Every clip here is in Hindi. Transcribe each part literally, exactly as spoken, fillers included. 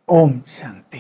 ओम शांति।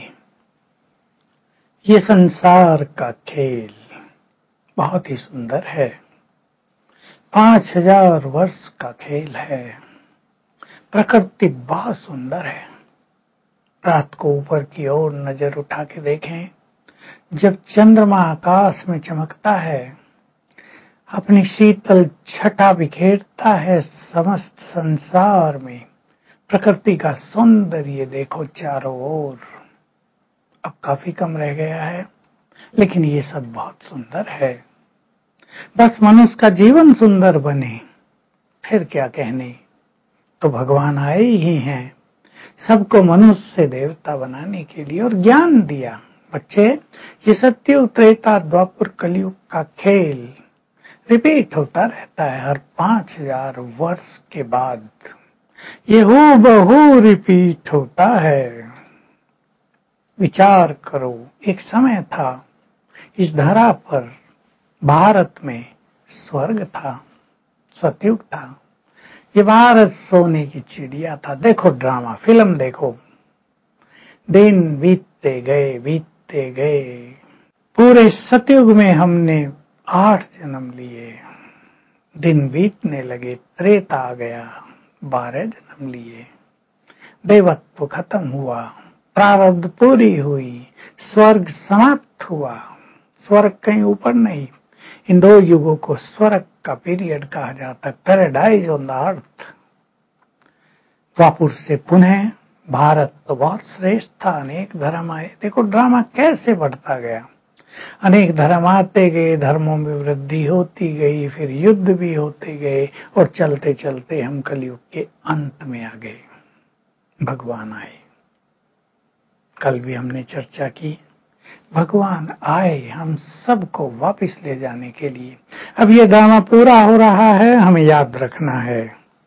ये संसार का खेल बहुत ही सुंदर है। पांच हजार वर्ष का खेल है। प्रकृति बहुत सुंदर है। रात को ऊपर की ओर नजर उठा के देखें, जब चंद्रमा आकाश में चमकता है, अपनी शीतल छटा बिखेरता है समस्त संसार में, प्रकृति का सौंदर्य देखो चारों ओर। अब काफी कम रह गया है, लेकिन ये सब बहुत सुंदर है। बस मनुष्य का जीवन सुंदर बने, फिर क्या कहने। तो भगवान आए ही हैं सबको मनुष्य से देवता बनाने के लिए और ज्ञान दिया। बच्चे, ये सत्युग त्रेता द्वापर कलयुग का खेल रिपीट होता रहता है हर पांच हजार वर्ष के बाद। ये हूबहू रिपीट होता है। विचार करो, एक समय था इस धरा पर, भारत में स्वर्ग था, सतयुग था। ये भारत सोने की चिड़िया था। देखो ड्रामा, फिल्म देखो। दिन बीतते गए बीतते गए। पूरे सतयुग में हमने आठ जन्म लिए। दिन बीतने लगे, त्रेता आ गया, बारह जन्म लिए। देवत्व खत्म हुआ, प्रारब्ध पूरी हुई, स्वर्ग समाप्त हुआ। स्वर्ग कहीं ऊपर नहीं, इन दो युगों को स्वर्ग का पीरियड कहा जाता है, paradise on the earth. Dwapar से पुनः भारत तो बहुत श्रेष्ठ था, अनेक धर्म आए। देखो ड्रामा कैसे बढ़ता गया। अनेक धर्म आते गए, धर्मों में वृद्धि होती गई, फिर युद्ध भी होते गए, और चलते चलते हम कलयुग के अंत में आ गए। भगवान आए। कल भी हमने चर्चा की, भगवान आए हम सबको वापस ले जाने के लिए। अब ये ड्रामा पूरा हो रहा है, हमें याद रखना है।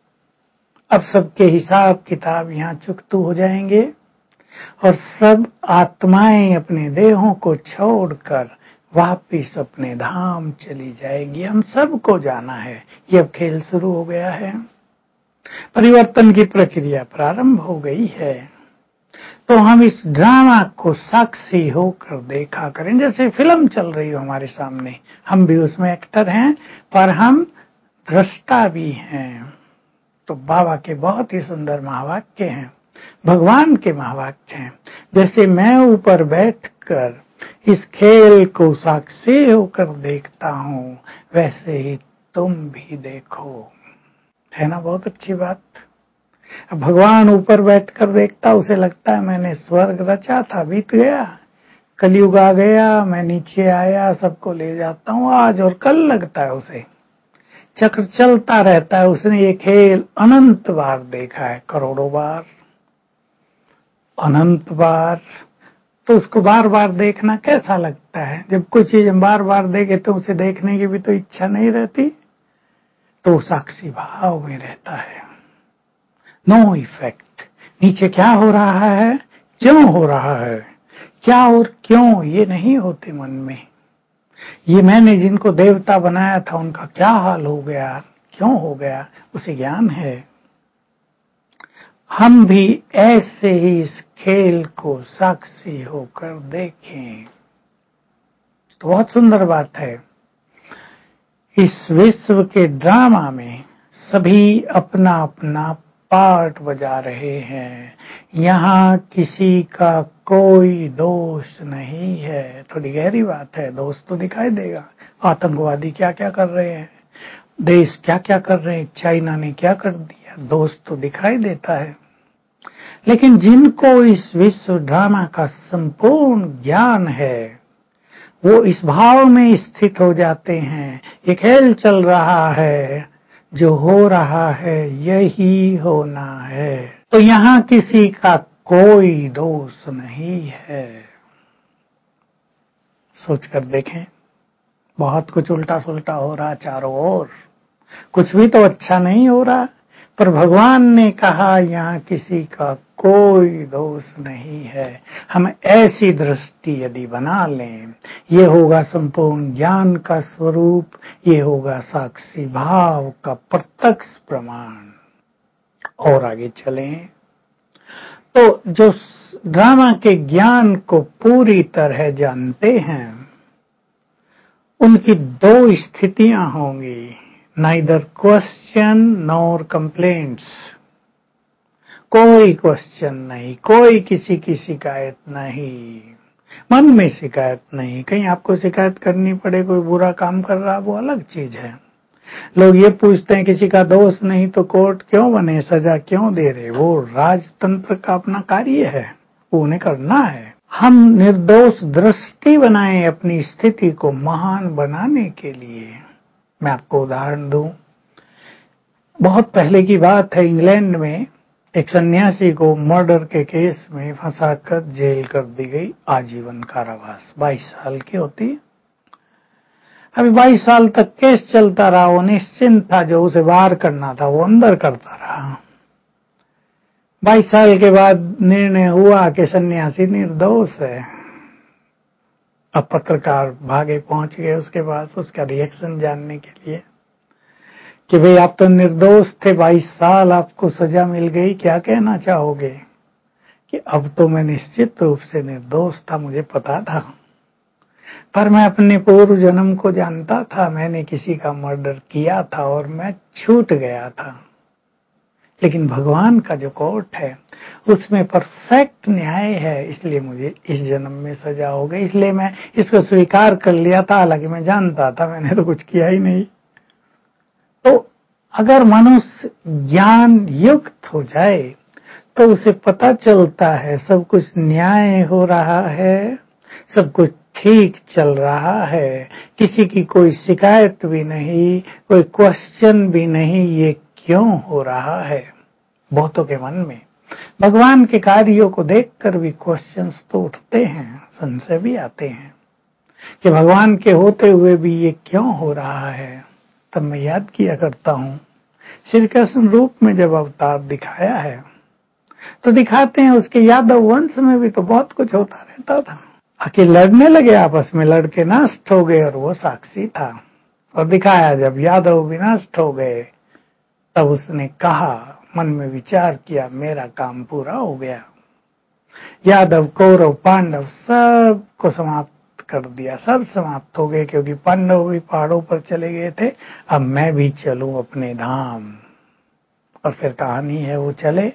अब सबके हिसाब किताब यहाँ चुकतू हो जाएंगे और सब आत्माएं अपने देहों को छोड़कर वापिस अपने धाम चली जाएगी। हम सबको जाना है। ये अब खेल शुरू हो गया है। परिवर्तन की प्रक्रिया प्रारंभ हो गई है। तो हम इस ड्रामा को साक्षी होकर देखा करें, जैसे फिल्म चल रही हो हमारे सामने। हम भी उसमें एक्टर हैं, पर हम दृष्टा भी हैं। तो बाबा के बहुत ही सुंदर महावाक्य हैं, भगवान के महावाक्य हैं। जैसे मैं ऊपर बैठकर इस खेल को साक्षी होकर देखता हूं, वैसे ही तुम भी देखो। है ना बहुत अच्छी बात। अब भगवान ऊपर बैठकर देखता, उसे लगता है मैंने स्वर्ग रचा था, बीत गया, कलयुग आ गया, मैं नीचे आया, सबको ले जाता हूं आज और कल। लगता है उसे चक्र चलता रहता है। उसने ये खेल अनंत बार देखा है, करोड़ों बार, अनंत बार। तो उसको बार बार देखना कैसा लगता है? जब कोई चीज हम बार बार देखे तो उसे देखने की भी तो इच्छा नहीं रहती। तो साक्षी भाव में रहता है। No effect. नीचे क्या हो रहा है, क्यों हो रहा है, क्या और क्यों, ये नहीं होते मन में। ये मैंने जिनको देवता बनाया था उनका क्या हाल हो गया, क्यों हो गया, उसे ज्ञान है। हम भी ऐसे ही इस खेल को साक्षी होकर देखें तो बहुत सुंदर बात है। इस विश्व के ड्रामा में सभी अपना अपना पार्ट बजा रहे हैं। यहाँ किसी का कोई दोष नहीं है। थोड़ी गहरी बात है। दोष तो दिखाई देगा, आतंकवादी क्या क्या कर रहे हैं, देश क्या क्या कर रहे हैं, चाइना ने क्या कर दिया, दोष तो दिखाई देता है। लेकिन जिनको इस विश्व ड्रामा का संपूर्ण ज्ञान है, वो इस भाव में स्थित हो जाते हैं, ये खेल चल रहा है, जो हो रहा है यही होना है। तो यहाँ किसी का कोई दोष नहीं है। सोचकर देखें, बहुत कुछ उल्टा सुल्टा हो रहा चारों ओर, कुछ भी तो अच्छा नहीं हो रहा। पर भगवान ने कहा यहाँ किसी का कोई दोष नहीं है। हम ऐसी दृष्टि यदि बना लें, ये होगा संपूर्ण ज्ञान का स्वरूप, ये होगा साक्षी भाव का प्रत्यक्ष प्रमाण। और आगे चलें तो जो ड्रामा के ज्ञान को पूरी तरह जानते हैं, उनकी दो स्थितियां होंगी, नाइदर क्वेश्चन नॉर कंप्लेंट्स। कोई क्वेश्चन नहीं, कोई किसी की शिकायत नहीं, मन में शिकायत नहीं। कहीं आपको शिकायत करनी पड़े, कोई बुरा काम कर रहा, वो अलग चीज है। लोग ये पूछते हैं किसी का दोष नहीं तो कोर्ट क्यों बने, सजा क्यों दे रहे। वो राजतंत्र का अपना कार्य है, वो उन्हें करना है। हम निर्दोष दृष्टि बनाएं अपनी स्थिति को महान बनाने के लिए। मैं आपको उदाहरण दूं, बहुत पहले की बात है, इंग्लैंड में एक सन्यासी को मर्डर के केस में फंसाकर जेल कर दी गई, आजीवन कारावास। बाईस साल की होती। अभी बाईस साल तक केस चलता रहा, वो निश्चिंत था, जो उसे बाहर करना था वो अंदर करता रहा। बाईस साल के बाद निर्णय हुआ कि सन्यासी निर्दोष है। अब पत्रकार भागे पहुंच गए उसके पास, उसका रिएक्शन जानने के लिए कि भाई आप तो निर्दोष थे, बाईस साल आपको सजा मिल गई, क्या कहना चाहोगे? कि अब तो मैं निश्चित रूप से निर्दोष था, मुझे पता था, पर मैं अपने पूर्व जन्म को जानता था, मैंने किसी का मर्डर किया था और मैं छूट गया था। लेकिन भगवान का जो कोर्ट है उसमें परफेक्ट न्याय है, इसलिए मुझे इस जन्म में सजा हो गई, इसलिए मैं इसको स्वीकार कर लिया था, हालांकि मैं जानता था मैंने तो कुछ किया ही नहीं। तो अगर मनुष्य ज्ञान युक्त हो जाए तो उसे पता चलता है सब कुछ न्याय हो रहा है, सब कुछ ठीक चल रहा है, किसी की कोई शिकायत भी नहीं, कोई क्वेश्चन भी नहीं, ये क्यों हो रहा है। बहुतों के मन में भगवान के कार्यों को देखकर भी क्वेश्चंस तो उठते हैं, संशय भी आते हैं कि भगवान के होते हुए भी ये क्यों हो रहा है। तब मैं याद किया करता हूं, श्री कृष्ण रूप में जब अवतार दिखाया है तो दिखाते हैं उसके यादव वंश में भी तो बहुत कुछ होता रहता था। आके लड़ने लगे आपस में, लड़के नष्ट हो गए और वो साक्षी था। और दिखाया जब यादव विनष्ट हो गए तब उसने कहा, मन में विचार किया, मेरा काम पूरा हो गया। यादव कौरव पांडव सब को समाप्त कर दिया, सब समाप्त हो गए, क्योंकि पांडव भी पहाड़ों पर चले गए थे, अब मैं भी चलूं अपने धाम। और फिर कहानी है, वो चले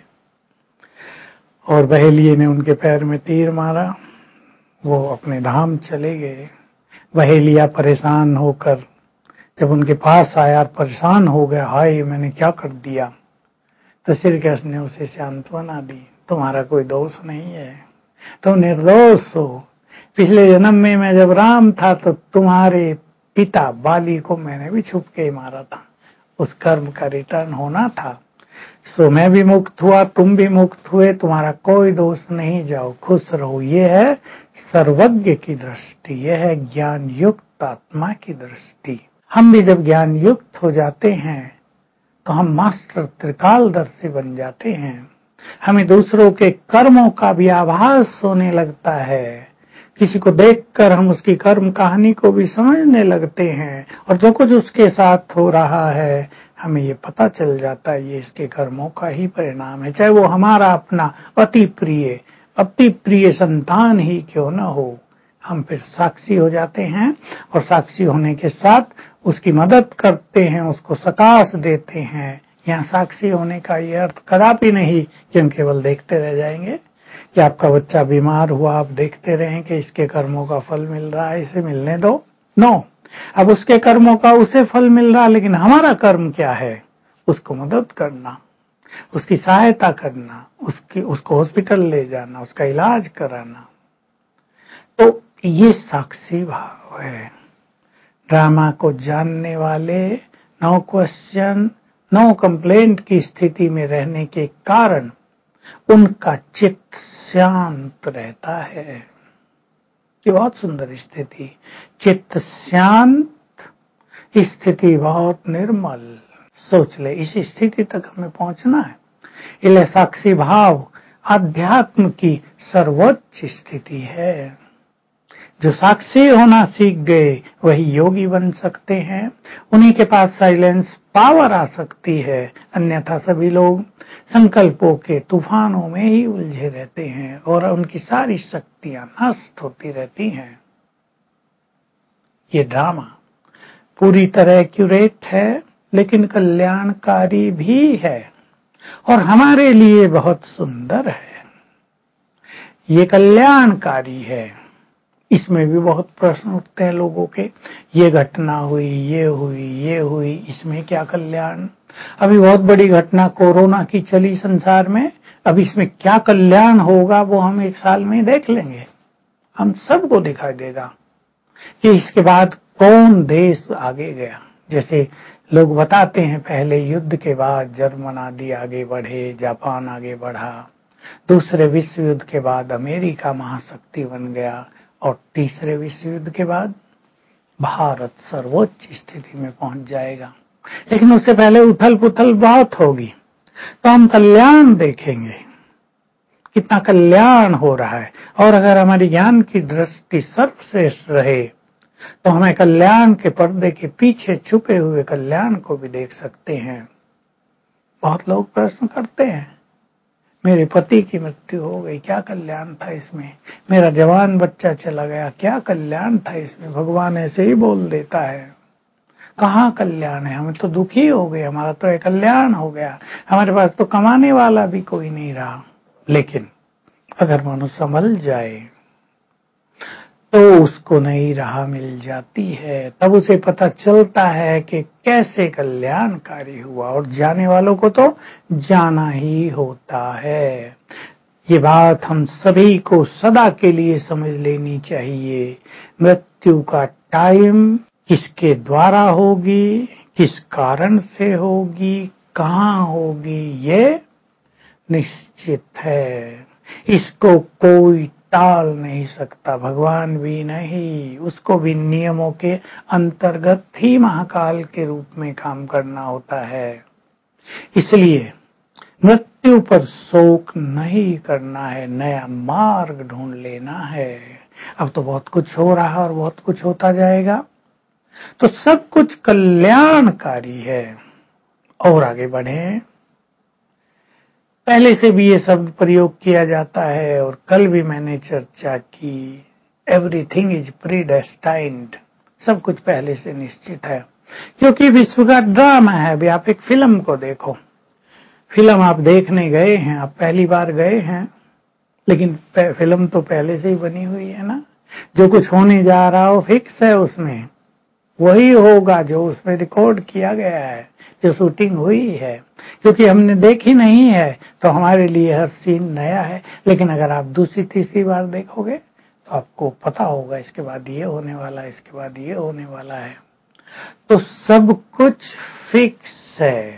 और बहेलिये ने उनके पैर में तीर मारा, वो अपने धाम चले गए। बहेलिया परेशान होकर जब उनके पास आया, परेशान हो गया, हाय मैंने क्या कर दिया। तो श्री कृष्ण ने उसे सांत्वना दी, तुम्हारा कोई दोष नहीं है, तुम निर्दोष हो। पिछले जन्म में मैं जब राम था तो तुम्हारे पिता बाली को मैंने भी छुप के ही मारा था, उस कर्म का रिटर्न होना था। सो मैं भी मुक्त हुआ, तुम भी मुक्त हुए, तुम्हारा कोई दोष नहीं, जाओ खुश रहो। ये है सर्वज्ञ की दृष्टि, यह है ज्ञान युक्त आत्मा की दृष्टि। हम भी जब ज्ञान युक्त हो जाते हैं तो हम मास्टर त्रिकालदर्शी बन जाते हैं। हमें दूसरों के कर्मों का भी आभास होने लगता है, किसी को देखकर हम उसकी कर्म कहानी को भी समझने लगते हैं, और जो कुछ उसके साथ हो रहा है हमें ये पता चल जाता है ये इसके कर्मों का ही परिणाम है, चाहे वो हमारा अपना अति प्रिय अति प्रिय संतान ही क्यों न हो। हम फिर साक्षी हो जाते हैं और साक्षी होने के साथ उसकी मदद करते हैं, उसको सकाश देते हैं। यहाँ साक्षी होने का ये अर्थ कदापि नहीं कि हम केवल देखते रह जाएंगे, कि आपका बच्चा बीमार हुआ आप देखते रहें कि इसके कर्मों का फल मिल रहा है, इसे मिलने दो। नो, अब उसके कर्मों का उसे फल मिल रहा, लेकिन हमारा कर्म क्या है, उसको मदद करना, उसकी सहायता करना, उसकी उसको हॉस्पिटल ले जाना, उसका इलाज कराना। तो ये साक्षी भाव है। ड्रामा को जानने वाले नो क्वेश्चन नो कंप्लेंट की स्थिति में रहने के कारण उनका चित्त शांत रहता है। ये बहुत सुंदर स्थिति, चित्त शांत, स्थिति बहुत निर्मल। सोच ले, इस स्थिति तक हमें पहुंचना है। इसलिए साक्षी भाव अध्यात्म की सर्वोच्च स्थिति है। जो साक्षी होना सीख गए वही योगी बन सकते हैं। उन्हीं के पास साइलेंस पावर आ सकती है, अन्यथा सभी लोग संकल्पों के तूफानों में ही उलझे रहते हैं और उनकी सारी शक्तियां नष्ट होती रहती हैं। ये ड्रामा पूरी तरह एक्यूरेट है, लेकिन कल्याणकारी भी है और हमारे लिए बहुत सुंदर है। ये कल्याणकारी है। इसमें भी बहुत प्रश्न उठते हैं लोगों के, ये घटना हुई, ये हुई, ये हुई, इसमें क्या कल्याण? अभी बहुत बड़ी घटना कोरोना की चली संसार में, अब इसमें क्या कल्याण होगा वो हम एक साल में देख लेंगे। हम सबको दिखाई देगा कि इसके बाद कौन देश आगे गया। जैसे लोग बताते हैं, पहले युद्ध के बाद जर्मन आदि आगे बढ़े, जापान आगे बढ़ा, दूसरे विश्व युद्ध के बाद अमेरिका महाशक्ति बन गया और तीसरे विश्व युद्ध के बाद भारत सर्वोच्च स्थिति में पहुंच जाएगा। लेकिन उससे पहले उथल पुथल बहुत होगी। तो हम कल्याण देखेंगे, कितना कल्याण हो रहा है। और अगर हमारी ज्ञान की दृष्टि सर्वश्रेष्ठ रहे तो हमें कल्याण के पर्दे के पीछे छुपे हुए कल्याण को भी देख सकते हैं। बहुत लोग प्रश्न करते हैं, मेरे पति की मृत्यु हो गई, क्या कल्याण था इसमें? मेरा जवान बच्चा चला गया, क्या कल्याण था इसमें? भगवान ऐसे ही बोल देता है। कहाँ कल्याण है? हमें तो दुखी हो गए, हमारा तो एक कल्याण हो गया, हमारे पास तो कमाने वाला भी कोई नहीं रहा। लेकिन अगर मनुष्य संभल जाए तो उसको नई राह मिल जाती है, तब उसे पता चलता है कि कैसे कल्याणकारी हुआ, और जाने वालों को तो जाना ही होता है। ये बात हम सभी को सदा के लिए समझ लेनी चाहिए। मृत्यु का टाइम किसके द्वारा होगी, किस कारण से होगी, कहाँ होगी, ये निश्चित है। इसको कोई टाल नहीं सकता, भगवान भी नहीं। उसको भी नियमों के अंतर्गत ही महाकाल के रूप में काम करना होता है। इसलिए मृत्यु पर शोक नहीं करना है, नया मार्ग ढूंढ लेना है। अब तो बहुत कुछ हो रहा है और बहुत कुछ होता जाएगा, तो सब कुछ कल्याणकारी है। और आगे बढ़ें। पहले से भी ये शब्द प्रयोग किया जाता है और कल भी मैंने चर्चा की, एवरीथिंग इज प्रीडेस्टाइन्ड, सब कुछ पहले से निश्चित है। क्योंकि विश्व का ड्रामा है। अभी आप एक फिल्म को देखो, फिल्म आप देखने गए हैं, आप पहली बार गए हैं, लेकिन फिल्म तो पहले से ही बनी हुई है ना। जो कुछ होने जा रहा हो फिक्स है, उसमें वही होगा जो उसमें रिकॉर्ड किया गया है, जो शूटिंग हुई है। क्योंकि हमने देखी नहीं है तो हमारे लिए हर सीन नया है। लेकिन अगर आप दूसरी तीसरी बार देखोगे तो आपको पता होगा इसके बाद ये होने वाला है, इसके बाद ये होने वाला है। तो सब कुछ फिक्स है,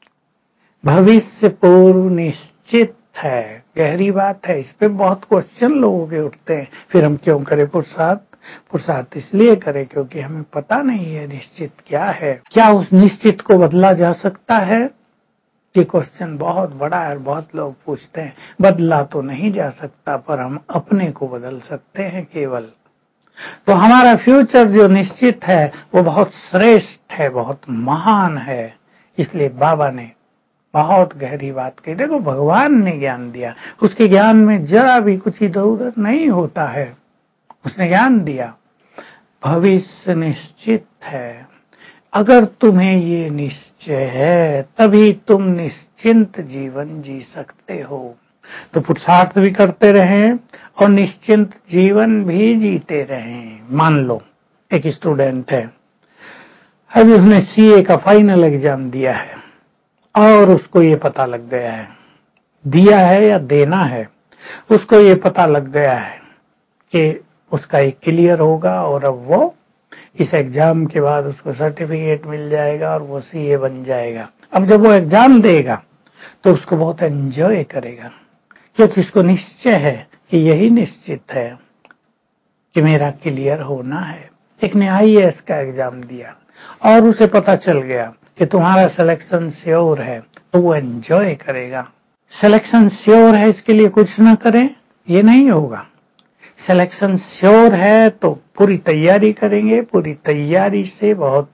भविष्य पूर्व निश्चित है। गहरी बात है, इस पे बहुत क्वेश्चन लोगों के उठते हैं। फिर हम क्यों करें पुरुषार्थ? पुरुषार्थ इसलिए करें क्योंकि हमें पता नहीं है निश्चित क्या है। क्या उस निश्चित को बदला जा सकता है? ये क्वेश्चन बहुत बड़ा है, बहुत लोग पूछते हैं। बदला तो नहीं जा सकता, पर हम अपने को बदल सकते हैं केवल। तो हमारा फ्यूचर जो निश्चित है वो बहुत श्रेष्ठ है, बहुत महान है। इसलिए बाबा ने बहुत गहरी बात कही। देखो, भगवान ने ज्ञान दिया, उसके ज्ञान में जरा भी कुछ इधर उधर नहीं होता है। उसने ज्ञान दिया, भविष्य निश्चित है। अगर तुम्हें ये निश्चय है तभी तुम निश्चिंत जीवन जी सकते हो। तो पुरुषार्थ भी करते रहें और निश्चिंत जीवन भी जीते रहें। मान लो एक स्टूडेंट है, अभी उसने सीए का फाइनल एग्जाम दिया है और उसको ये पता लग गया है, दिया है या देना है, उसको ये पता लग गया है कि उसका एक क्लियर होगा और अब वो इस एग्जाम के बाद उसको सर्टिफिकेट मिल जाएगा और वो सीए बन जाएगा। अब जब वो एग्जाम देगा तो उसको बहुत एंजॉय करेगा, क्योंकि उसको निश्चय है कि यही निश्चित है कि मेरा क्लियर होना है। एक ने आईएएस का एग्जाम दिया और उसे पता चल गया कि तुम्हारा सिलेक्शन श्योर है, तो वो एंजॉय करेगा। सिलेक्शन श्योर है इसके लिए कुछ ना करें, ये नहीं होगा। सिलेक्शन श्योर है तो पूरी तैयारी करेंगे, पूरी तैयारी से बहुत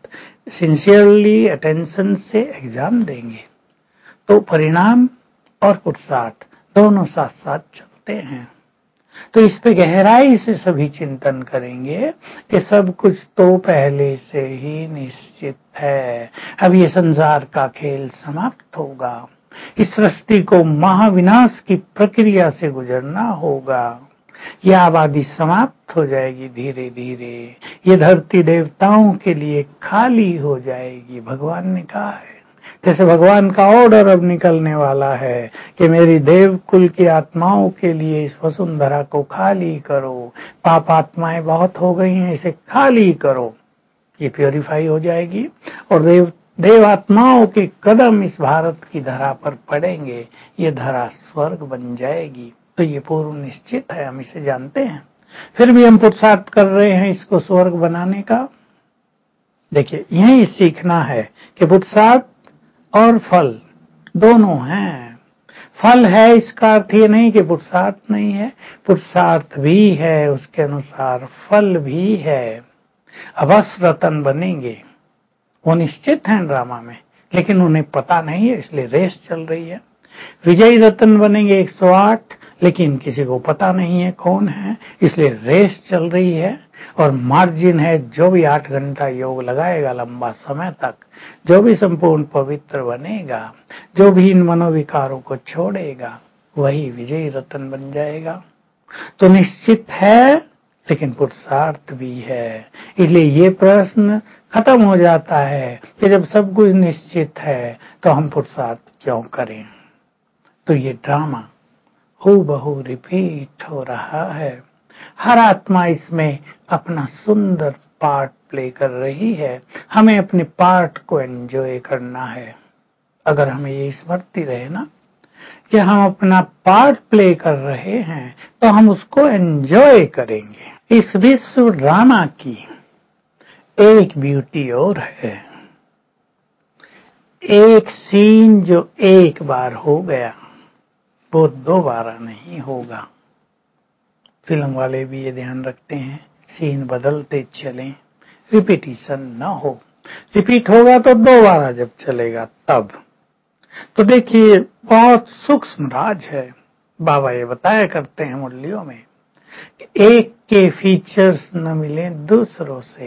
सिंसियरली अटेंशन से एग्जाम देंगे तो परिणाम और पुरुषार्थ दोनों साथ साथ चलते हैं। तो इस पे गहराई से सभी चिंतन करेंगे कि सब कुछ तो पहले से ही निश्चित है। अब ये संसार का खेल समाप्त होगा, इस सृष्टि को महाविनाश की प्रक्रिया से गुजरना होगा। यह आबादी समाप्त हो जाएगी धीरे धीरे, ये धरती देवताओं के लिए खाली हो जाएगी। भगवान ने कहा है, जैसे भगवान का ऑर्डर अब निकलने वाला है कि मेरी देव कुल की आत्माओं के लिए इस वसुंधरा को खाली करो, पाप आत्माएं बहुत हो गई हैं, इसे खाली करो। ये प्योरीफाई हो जाएगी और देव देव आत्माओं के कदम इस भारत की धरा पर पड़ेंगे, ये धरा स्वर्ग बन जाएगी। तो ये पूर्व निश्चित है, हम इसे जानते हैं, फिर भी हम पुरुषार्थ कर रहे हैं इसको स्वर्ग बनाने का। देखिए, यही सीखना है कि पुरुषार्थ और फल दोनों हैं। फल है इसका अर्थ ये नहीं कि पुरुषार्थ नहीं है, पुरुषार्थ भी है, उसके अनुसार फल भी है। अवश्य रतन बनेंगे, वो निश्चित है ड्रामा में, लेकिन उन्हें पता नहीं है, इसलिए रेस चल रही है। विजयी रतन बनेंगे एक सौ आठ, लेकिन किसी को पता नहीं है कौन है, इसलिए रेस चल रही है। और मार्जिन है, जो भी आठ घंटा योग लगाएगा लंबा समय तक, जो भी संपूर्ण पवित्र बनेगा, जो भी इन मनोविकारों को छोड़ेगा, वही विजयी रतन बन जाएगा। तो निश्चित है, लेकिन पुरुषार्थ भी है। इसलिए ये प्रश्न खत्म हो जाता है कि जब सब कुछ निश्चित है तो हम पुरुषार्थ क्यों करें। तो ये ड्रामा हूबहू रिपीट हो रहा है। हर आत्मा इसमें अपना सुंदर पार्ट प्ले कर रही है, हमें अपने पार्ट को एंजॉय करना है। अगर हमें ये स्मृति रहे ना कि हम अपना पार्ट प्ले कर रहे हैं तो हम उसको एंजॉय करेंगे। इस विश्व ड्रामा की एक ब्यूटी और है, एक सीन जो एक बार हो गया वो दोबारा नहीं होगा। फिल्म वाले भी ये ध्यान रखते हैं, सीन बदलते चलें, रिपीटिशन न हो। रिपीट होगा तो दोबारा जब चलेगा तब। तो देखिए, बहुत सूक्ष्म राज है। बाबा ये बताया करते हैं मुरलियों में कि एक के फीचर्स न मिले दूसरों से,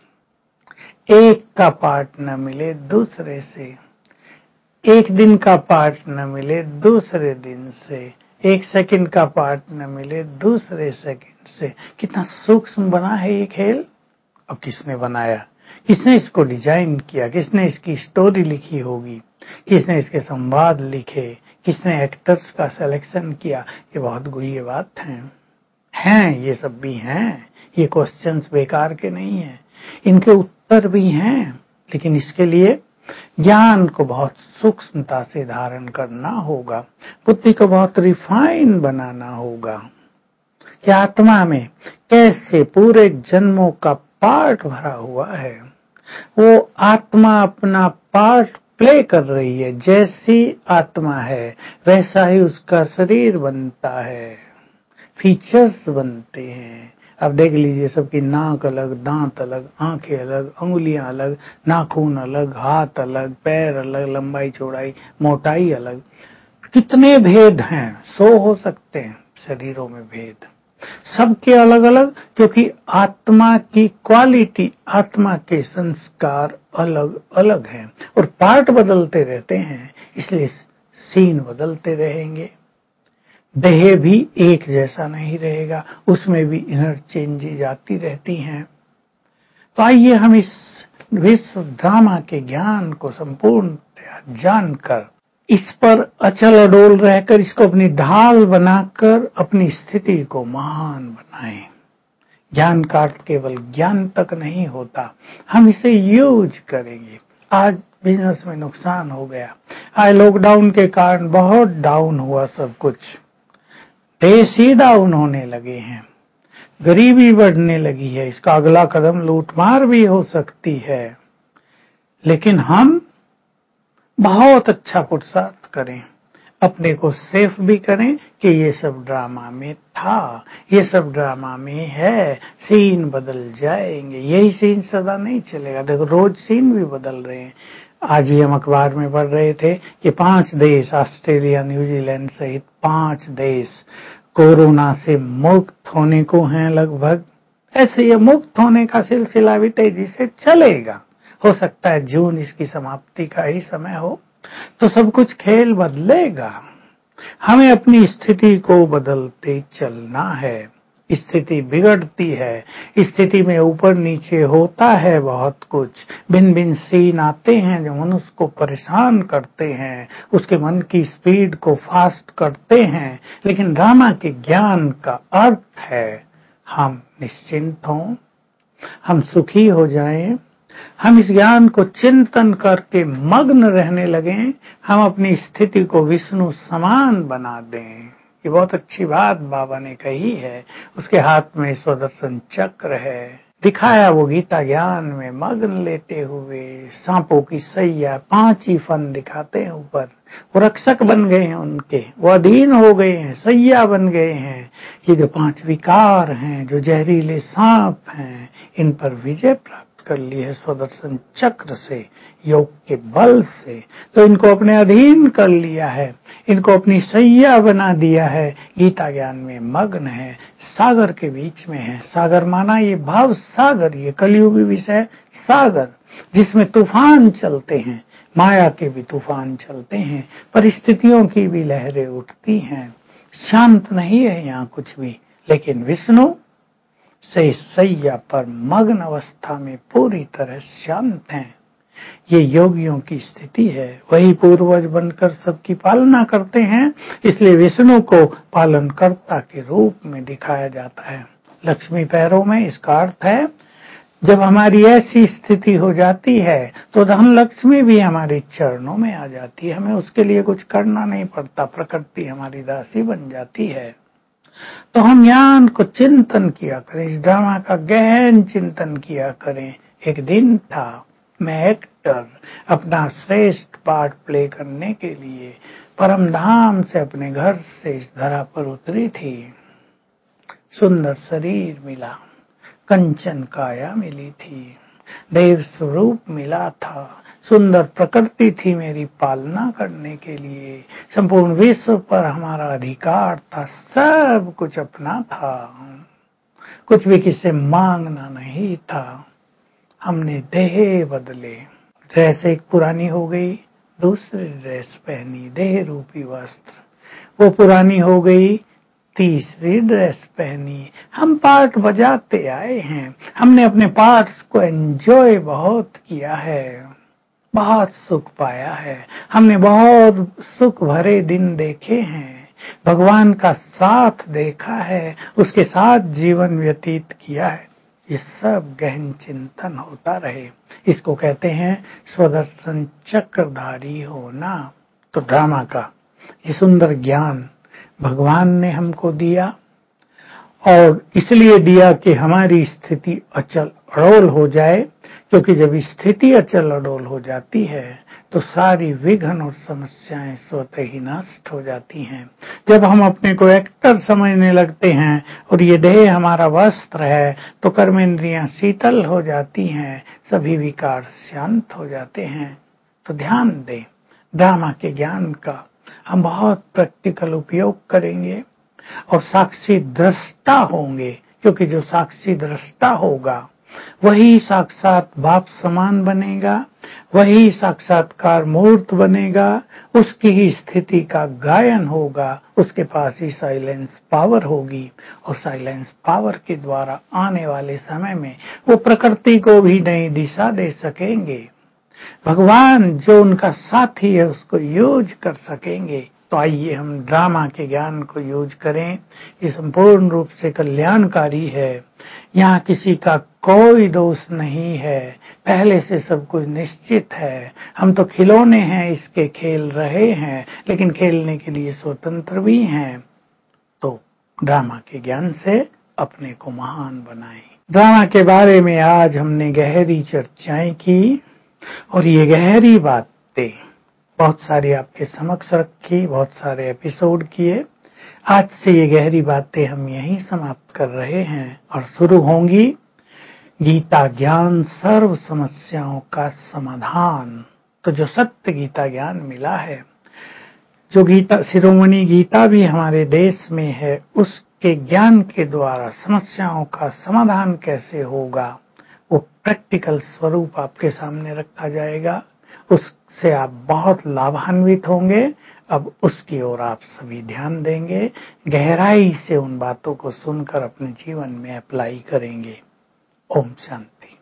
एक का पार्ट न मिले दूसरे से, एक दिन का पार्ट न मिले दूसरे दिन से, एक सेकंड का पार्ट न मिले दूसरे सेकंड से। कितना सूक्ष्म बना है ये खेल। अब किसने बनाया, किसने इसको डिजाइन किया, किसने इसकी स्टोरी लिखी होगी, किसने इसके संवाद लिखे, किसने एक्टर्स का सिलेक्शन किया, ये बहुत गुह्य बात है। हैं, ये सब भी हैं, ये क्वेश्चंस बेकार के नहीं हैं, इनके उत्तर भी हैं, लेकिन इसके लिए ज्ञान को बहुत सूक्ष्मता से धारण करना होगा, बुद्धि को बहुत रिफाइन बनाना होगा कि आत्मा में कैसे पूरे जन्मों का पार्ट भरा हुआ है। वो आत्मा अपना पार्ट प्ले कर रही है, जैसी आत्मा है वैसा ही उसका शरीर बनता है, फीचर्स बनते हैं। अब देख लीजिए, सबकी नाक अलग, दांत अलग, आंखें अलग, उंगलियां अलग, नाखून अलग, हाथ अलग, पैर अलग, लंबाई चौड़ाई मोटाई अलग, कितने भेद हैं। सो हो सकते हैं शरीरों में भेद, सबके अलग अलग, क्योंकि आत्मा की क्वालिटी, आत्मा के संस्कार अलग अलग हैं और पार्ट बदलते रहते हैं, इसलिए सीन बदलते रहेंगे। देह भी एक जैसा नहीं रहेगा, उसमें भी इनर चेंजेज आती रहती हैं। तो आइए हम इस विश्व ड्रामा के ज्ञान को संपूर्ण जानकर, इस पर अचल अडोल रहकर, इसको अपनी ढाल बनाकर अपनी स्थिति को महान बनाएं। ज्ञान का अर्थ केवल ज्ञान तक नहीं होता, हम इसे यूज करेंगे। आज बिजनेस में नुकसान हो गया, आज लॉकडाउन के कारण बहुत डाउन हुआ सब कुछ, देश ही डाउन होने लगे हैं, गरीबी बढ़ने लगी है, इसका अगला कदम लूटमार भी हो सकती है। लेकिन हम बहुत अच्छा पुरुषार्थ करें, अपने को सेफ भी करें कि ये सब ड्रामा में था, ये सब ड्रामा में है, सीन बदल जाएंगे, यही सीन सदा नहीं चलेगा। देखो रोज सीन भी बदल रहे हैं। आज ही हम अखबार में पढ़ रहे थे कि पांच देश, ऑस्ट्रेलिया, न्यूजीलैंड सहित पांच देश कोरोना से मुक्त होने को हैं लगभग। ऐसे ये मुक्त होने का सिलसिला भी तेजी से चलेगा। हो सकता है जून इसकी समाप्ति का ही समय हो, तो सब कुछ खेल बदलेगा। हमें अपनी स्थिति को बदलते चलना है। स्थिति बिगड़ती है, स्थिति में ऊपर नीचे होता है बहुत कुछ, भिन्न भिन्न सीन आते हैं जो मनुष्य को परेशान करते हैं, उसके मन की स्पीड को फास्ट करते हैं। लेकिन ड्रामा के ज्ञान का अर्थ है हम निश्चिंत हों, हम सुखी हो जाएं, हम इस ज्ञान को चिंतन करके मग्न रहने लगें, हम अपनी स्थिति को विष्णु समान बना दें। ये बहुत अच्छी बात बाबा ने कही है। उसके हाथ में स्वदर्शन चक्र है, दिखाया वो गीता ज्ञान में मग्न लेते हुए सांपों की सैया, पांच ही फन दिखाते हैं ऊपर। वो रक्षक बन गए हैं उनके, वो अधीन हो गए हैं, सैया बन गए हैं। ये जो पांच विकार हैं, जो जहरीले सांप हैं, इन पर विजय प्राप्त कर ली है स्वदर्शन चक्र से, योग के बल से। तो इनको अपने अधीन कर लिया है, इनको अपनी सैया बना दिया है, गीता ज्ञान में मग्न है, सागर के बीच में है। सागर माना ये भाव सागर, ये कलियुगी विषय सागर, जिसमें तूफान चलते हैं, माया के भी तूफान चलते हैं, परिस्थितियों की भी लहरें उठती हैं। शांत नहीं है यहाँ कुछ भी, लेकिन विष्णु से सैया पर मग्न अवस्था में पूरी तरह शांत हैं। ये योगियों की स्थिति है। वही पूर्वज बनकर सबकी पालना करते हैं, इसलिए विष्णु को पालनकर्ता के रूप में दिखाया जाता है। लक्ष्मी पैरों में, इसका अर्थ है जब हमारी ऐसी स्थिति हो जाती है तो धन लक्ष्मी भी हमारे चरणों में आ जाती है। हमें उसके लिए कुछ करना नहीं पड़ता, प्रकृति हमारी दासी बन जाती है। तो हम ज्ञान को चिंतन किया करें, इस ड्रामा का गहन चिंतन किया करें। एक दिन था, मैं एक्टर अपना श्रेष्ठ पार्ट प्ले करने के लिए परम धाम से अपने घर से इस धरा पर उतरी थी। सुंदर शरीर मिला, कंचन काया मिली थी, देव स्वरूप मिला था, सुंदर प्रकृति थी मेरी पालना करने के लिए, संपूर्ण विश्व पर हमारा अधिकार था, सब कुछ अपना था, कुछ भी किससे मांगना नहीं था। हमने देह बदले, ड्रेस एक पुरानी हो गई, दूसरी ड्रेस पहनी, देह रूपी वस्त्र, वो पुरानी हो गई, तीसरी ड्रेस पहनी। हम पार्ट बजाते आए हैं, हमने अपने पार्ट्स को एंजॉय बहुत किया है, बहुत सुख पाया है, हमने बहुत सुख भरे दिन देखे हैं, भगवान का साथ देखा है, उसके साथ जीवन व्यतीत किया है। ये सब गहन चिंतन होता रहे, इसको कहते हैं स्वदर्शन चक्रधारी होना। तो ड्रामा का ये सुंदर ज्ञान भगवान ने हमको दिया, और इसलिए दिया कि हमारी स्थिति अचल अडोल हो जाए, क्योंकि जब स्थिति अचल अडोल हो जाती है तो सारी विघ्न और समस्याएं स्वतः ही नष्ट हो जाती हैं। जब हम अपने को एक्टर समझने लगते हैं और ये देह हमारा वस्त्र है, तो कर्मेंद्रियां शीतल हो जाती हैं, सभी विकार शांत हो जाते हैं। तो ध्यान दें, ड्रामा के ज्ञान का हम बहुत प्रैक्टिकल उपयोग करेंगे और साक्षी दृष्टा होंगे, क्योंकि जो साक्षी दृष्टा होगा वही साक्षात बाप समान बनेगा, वही साक्षात्कार मूर्त बनेगा, उसकी ही स्थिति का गायन होगा, उसके पास ही साइलेंस पावर होगी, और साइलेंस पावर के द्वारा आने वाले समय में वो प्रकृति को भी नई दिशा दे सकेंगे। भगवान जो उनका साथी है उसको यूज कर सकेंगे। तो आइए हम ड्रामा के ज्ञान को यूज करें, ये संपूर्ण रूप से कल्याणकारी है। यहाँ किसी का कोई दोष नहीं है, पहले से सब कुछ निश्चित है। हम तो खिलौने हैं, इसके खेल रहे हैं, लेकिन खेलने के लिए स्वतंत्र भी हैं। तो ड्रामा के ज्ञान से अपने को महान बनाएं। ड्रामा के बारे में आज हमने गहरी चर्चाएं की, और ये गहरी बातें बहुत सारी आपके समक्ष रखी, बहुत सारे एपिसोड किए। आज से ये गहरी बातें हम यहीं समाप्त कर रहे हैं और शुरू होंगी गीता ज्ञान सर्व समस्याओं का समाधान। तो जो सत्य गीता ज्ञान मिला है, जो गीता शिरोमणि गीता भी हमारे देश में है, उसके ज्ञान के द्वारा समस्याओं का समाधान कैसे होगा, वो प्रैक्टिकल स्वरूप आपके सामने रखा जाएगा। उससे आप बहुत लाभान्वित होंगे। अब उसकी ओर आप सभी ध्यान देंगे, गहराई से उन बातों को सुनकर अपने जीवन में अप्लाई करेंगे। ओम शांति।